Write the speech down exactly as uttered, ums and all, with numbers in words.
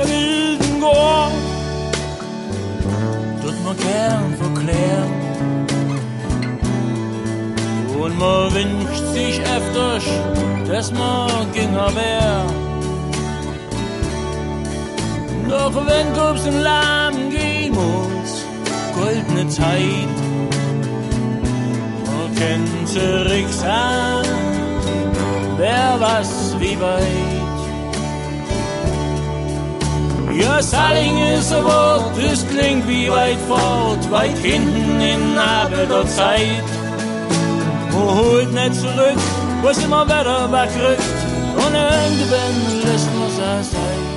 der wilden Goa, tut man gern verklären. Und man wünscht sich öfters, dass man ginger wär. Doch wenn Gubs im Lamm gehen muss, goldene Zeit, man kann zurück sein, wer was wie weit. Ja, Salling ist ein Wort, das klingt wie weit fort, weit hinten in der Zeit. Man holt nicht zurück, was immer wieder wegrückt, und irgendwann lässt man's auch sein.